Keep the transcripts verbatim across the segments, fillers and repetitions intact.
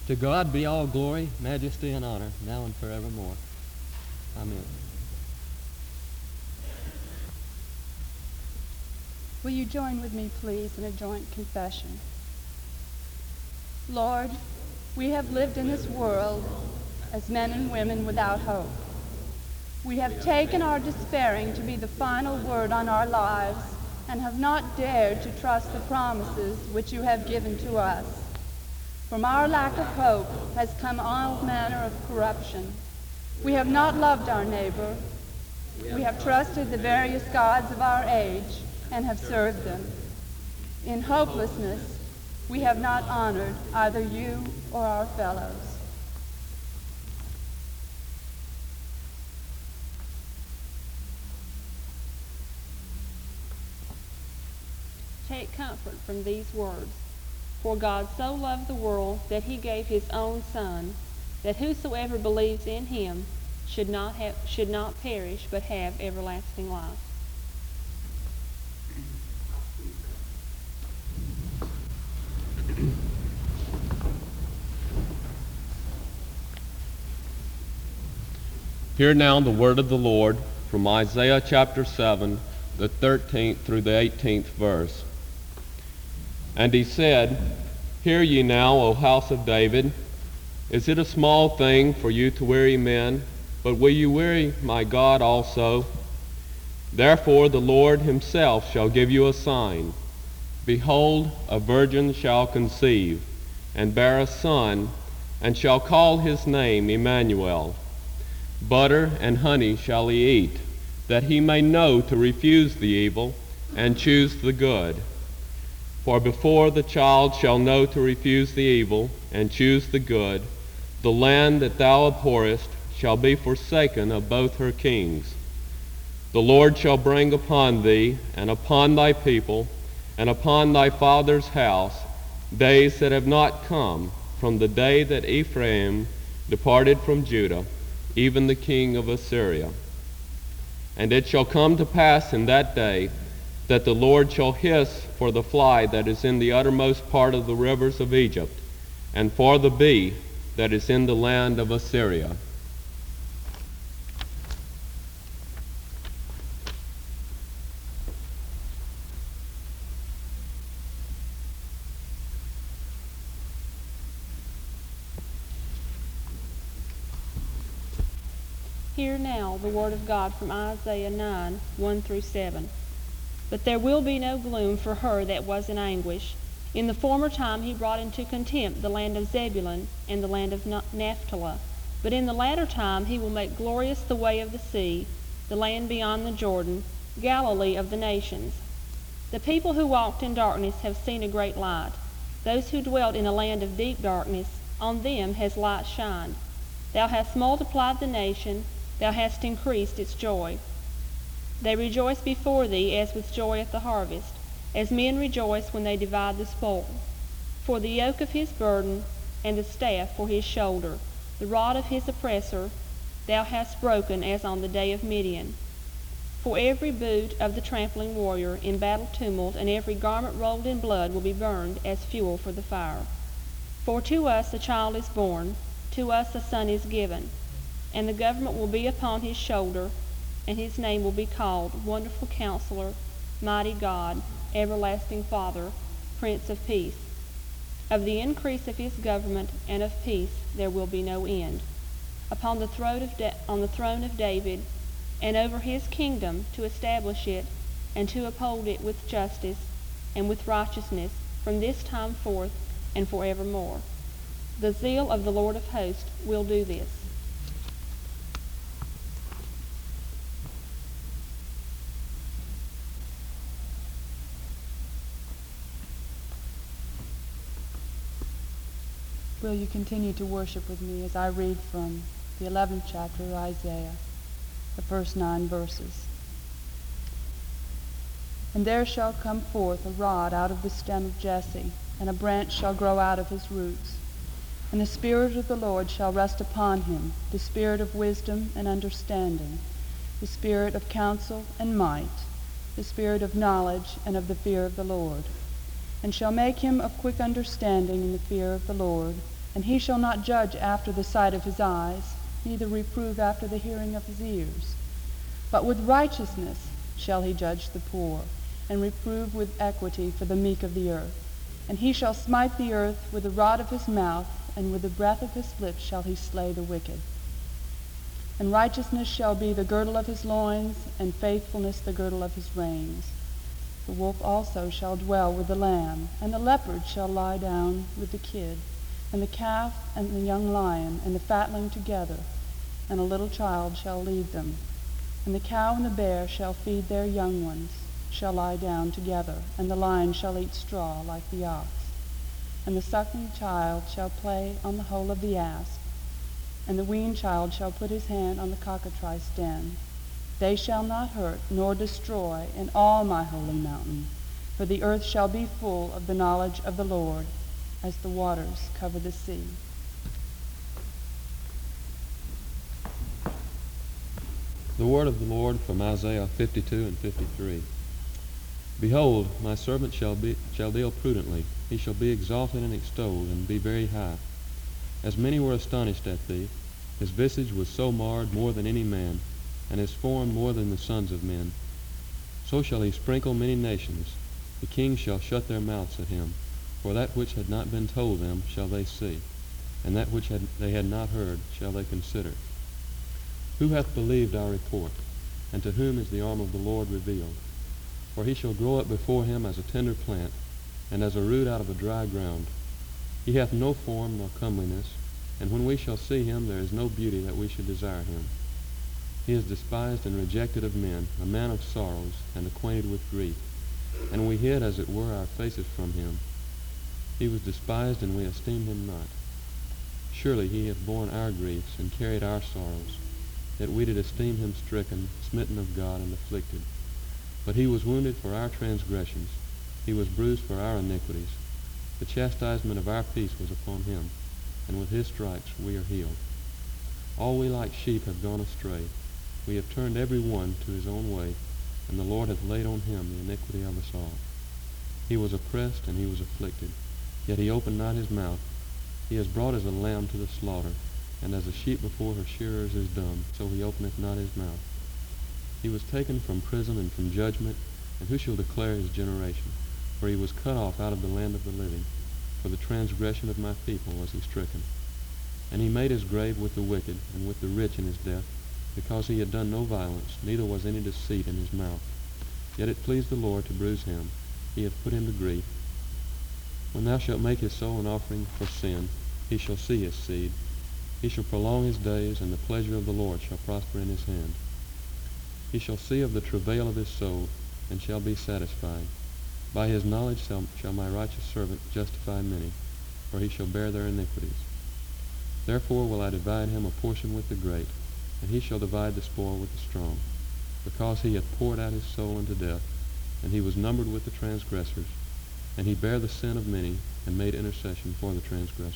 To God be all glory, majesty, and honor, now and forevermore. Amen. Will you join with me, please, in a joint confession? Lord, we have lived in this world as men and women without hope. We have taken our despairing to be the final word on our lives and have not dared to trust the promises which you have given to us. From our lack of hope has come all manner of corruption. We have not loved our neighbor. We have trusted the various gods of our age and have served them. In hopelessness, we have not honored either you or our fellows. Take comfort from these words. For God so loved the world that he gave his own Son, that whosoever believes in him should not have, should not perish, but have everlasting life. Hear now the word of the Lord from Isaiah chapter seven, the thirteenth through the eighteenth verse. And he said, Hear ye now, O house of David. Is it a small thing for you to weary men? But will you weary my God also? Therefore the Lord himself shall give you a sign. Behold, a virgin shall conceive, and bear a son, and shall call his name Emmanuel. Butter and honey shall he eat, that he may know to refuse the evil, and choose the good. For before the child shall know to refuse the evil, and choose the good, the land that thou abhorrest shall be forsaken of both her kings. The Lord shall bring upon thee, and upon thy people, and upon thy father's house, days that have not come, from the day that Ephraim departed from Judah, even the king of Assyria. And it shall come to pass in that day, that the Lord shall hiss for the fly that is in the uttermost part of the rivers of Egypt, and for the bee that is in the land of Assyria. Hear now the word of God from Isaiah nine, one through seven. But there will be no gloom for her that was in anguish. In the former time he brought into contempt the land of Zebulun and the land of Naphtali. But in the latter time he will make glorious the way of the sea, the land beyond the Jordan, Galilee of the nations. The people who walked in darkness have seen a great light. Those who dwelt in a land of deep darkness, on them has light shined. Thou hast multiplied the nation, thou hast increased its joy. They rejoice before thee as with joy at the harvest, as men rejoice when they divide the spoil. For the yoke of his burden, and the staff for his shoulder, the rod of his oppressor, thou hast broken as on the day of Midian. For every boot of the trampling warrior in battle tumult, and every garment rolled in blood will be burned as fuel for the fire. For to us a child is born, to us a son is given, and the government will be upon his shoulder, and his name will be called Wonderful Counselor, Mighty God, Everlasting Father, Prince of Peace. Of the increase of his government and of peace there will be no end. Upon the throne of da- on the throne of David, and over his kingdom, to establish it and to uphold it with justice and with righteousness from this time forth and forevermore. The zeal of the Lord of hosts will do this. Will you continue to worship with me as I read from the eleventh chapter of Isaiah, the first nine verses? And there shall come forth a rod out of the stem of Jesse, and a branch shall grow out of his roots. And the Spirit of the Lord shall rest upon him, the Spirit of wisdom and understanding, the Spirit of counsel and might, the Spirit of knowledge and of the fear of the Lord. And shall make him of quick understanding in the fear of the Lord. And he shall not judge after the sight of his eyes, neither reprove after the hearing of his ears. But with righteousness shall he judge the poor, and reprove with equity for the meek of the earth. And he shall smite the earth with the rod of his mouth, and with the breath of his lips shall he slay the wicked. And righteousness shall be the girdle of his loins, and faithfulness the girdle of his reins. The wolf also shall dwell with the lamb, and the leopard shall lie down with the kid, and the calf and the young lion and the fatling together, and a little child shall lead them. And the cow and the bear shall feed their young ones, shall lie down together, and the lion shall eat straw like the ox. And the suckling child shall play on the hole of the asp, and the weaned child shall put his hand on the cockatrice den. They shall not hurt nor destroy in all my holy mountain, for the earth shall be full of the knowledge of the Lord, as the waters cover the sea. The word of the Lord from Isaiah fifty-two and fifty-three. Behold, my servant shall be shall deal prudently. He shall be exalted and extolled, and be very high. As many were astonished at thee, his visage was so marred more than any man, and his form more than the sons of men. So shall he sprinkle many nations. The kings shall shut their mouths at him. For that which had not been told them shall they see, and that which had, they had not heard shall they consider. Who hath believed our report, and to whom is the arm of the Lord revealed? For he shall grow up before him as a tender plant, and as a root out of a dry ground. He hath no form nor comeliness, and when we shall see him there is no beauty that we should desire him. He is despised and rejected of men, a man of sorrows, and acquainted with grief. And we hid as it were our faces from him. He was despised, and we esteemed him not. Surely he hath borne our griefs, and carried our sorrows. Yet we did esteem him stricken, smitten of God, and afflicted. But he was wounded for our transgressions. He was bruised for our iniquities. The chastisement of our peace was upon him, and with his stripes we are healed. All we like sheep have gone astray. We have turned every one to his own way, and the Lord hath laid on him the iniquity of us all. He was oppressed, and he was afflicted, yet he opened not his mouth. He is brought as a lamb to the slaughter, and as a sheep before her shearers is dumb, so he openeth not his mouth. He was taken from prison and from judgment, and who shall declare his generation? For he was cut off out of the land of the living. For the transgression of my people was he stricken. And he made his grave with the wicked, and with the rich in his death, because he had done no violence, neither was any deceit in his mouth. Yet it pleased the Lord to bruise him. He hath put him to grief. When thou shalt make his soul an offering for sin, he shall see his seed. He shall prolong his days, and the pleasure of the Lord shall prosper in his hand. He shall see of the travail of his soul, and shall be satisfied. By his knowledge shall, shall my righteous servant justify many, for he shall bear their iniquities. Therefore will I divide him a portion with the great, and he shall divide the spoil with the strong, because he hath poured out his soul unto death, and he was numbered with the transgressors, and he bare the sin of many, and made intercession for the transgressors.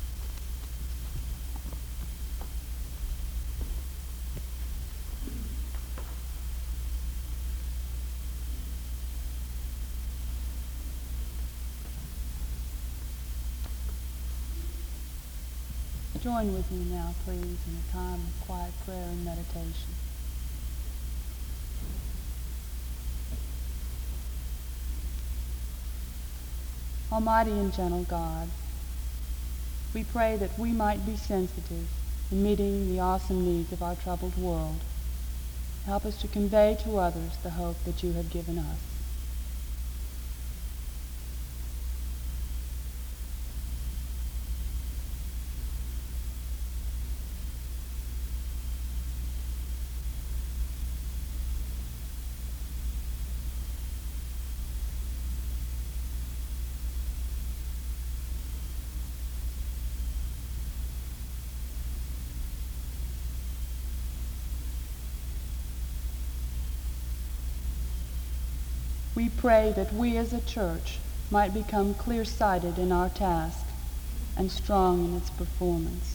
Join with me now, please, in a time of quiet prayer and meditation. Almighty and gentle God, we pray that we might be sensitive in meeting the awesome needs of our troubled world. Help us to convey to others the hope that you have given us. We pray that we as a church might become clear-sighted in our task and strong in its performance.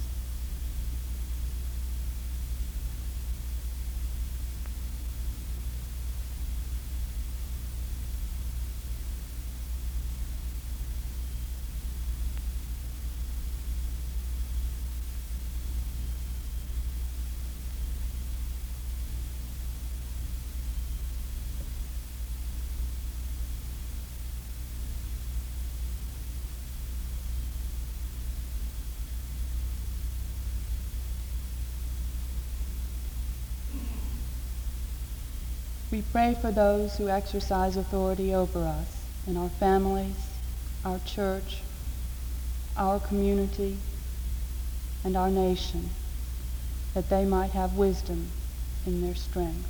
We pray for those who exercise authority over us in our families, our church, our community, and our nation, that they might have wisdom in their strength.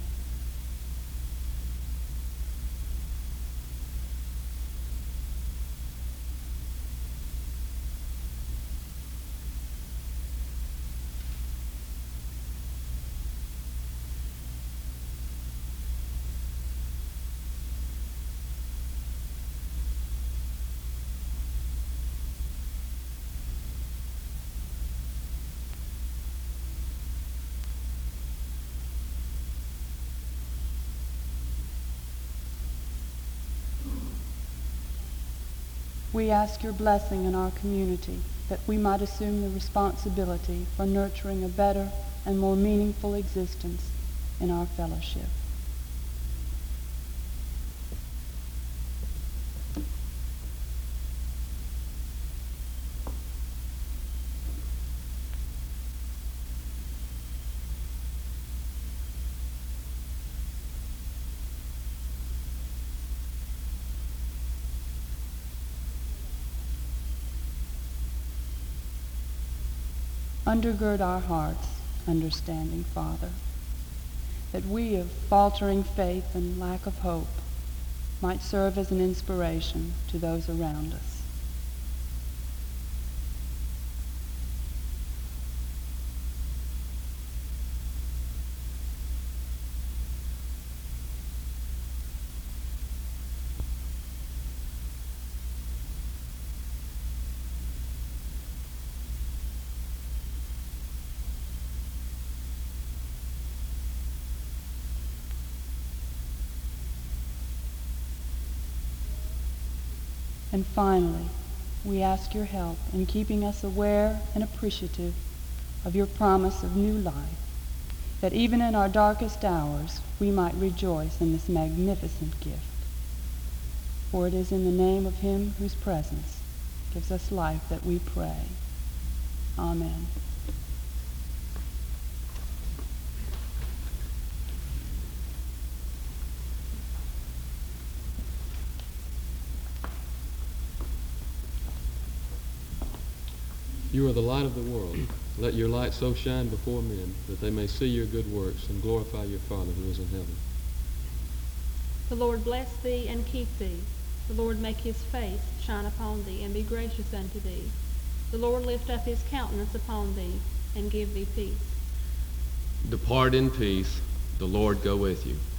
We ask your blessing in our community, that we might assume the responsibility for nurturing a better and more meaningful existence in our fellowship. Undergird our hearts, understanding Father, that we of faltering faith and lack of hope might serve as an inspiration to those around us. And finally, we ask your help in keeping us aware and appreciative of your promise of new life, that even in our darkest hours we might rejoice in this magnificent gift. For it is in the name of him whose presence gives us life that we pray. Amen. You are the light of the world. Let your light so shine before men that they may see your good works and glorify your Father who is in heaven. The Lord bless thee and keep thee. The Lord make his face shine upon thee and be gracious unto thee. The Lord lift up his countenance upon thee and give thee peace. Depart in peace. The Lord go with you.